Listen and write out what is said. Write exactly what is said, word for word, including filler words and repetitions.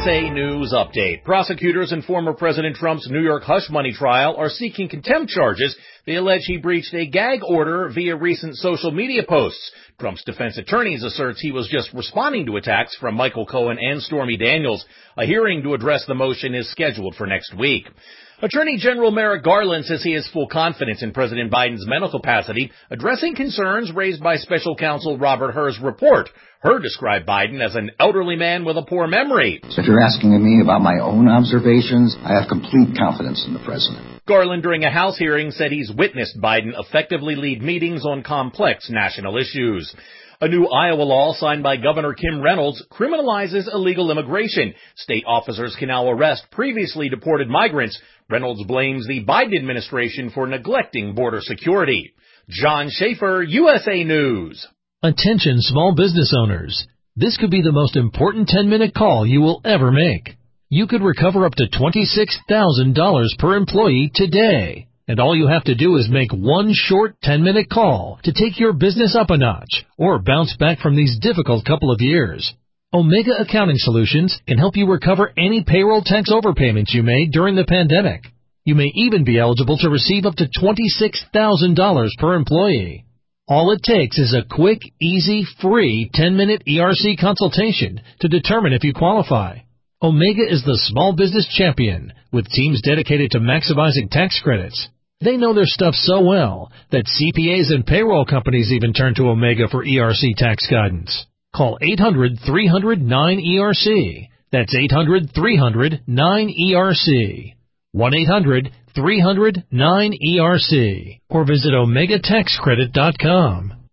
S A News Update. Prosecutors in former President Trump's New York hush money trial are seeking contempt charges. They allege he breached a gag order via recent social media posts. Trump's defense attorneys asserts he was just responding to attacks from Michael Cohen and Stormy Daniels. A hearing to address the motion is scheduled for next week. Attorney General Merrick Garland says he has full confidence in President Biden's mental capacity, addressing concerns raised by special counsel Robert Hur's report. Hur described Biden as an elderly man with a poor memory. If you're asking me about my own observations, I have complete confidence in the president. Garland, during a House hearing, said he's witnessed Biden effectively lead meetings on complex national issues. A new Iowa law signed by Governor Kim Reynolds criminalizes illegal immigration. State officers can now arrest previously deported migrants. Reynolds blames the Biden administration for neglecting border security. John Schaefer, U S A News. Attention small business owners. This could be the most important ten-minute call you will ever make. You could recover up to twenty-six thousand dollars per employee today. And all you have to do is make one short ten-minute call to take your business up a notch or bounce back from these difficult couple of years. Omega Accounting Solutions can help you recover any payroll tax overpayments you made during the pandemic. You may even be eligible to receive up to twenty-six thousand dollars per employee. All it takes is a quick, easy, free ten-minute E R C consultation to determine if you qualify. Omega is the small business champion with teams dedicated to maximizing tax credits. They know their stuff so well that C P As and payroll companies even turn to Omega for E R C tax guidance. Call eight hundred, three hundred, nine E R C. That's eight hundred, three hundred, nine E R C. one eight hundred, three hundred, nine E R C. Or visit omega tax credit dot com.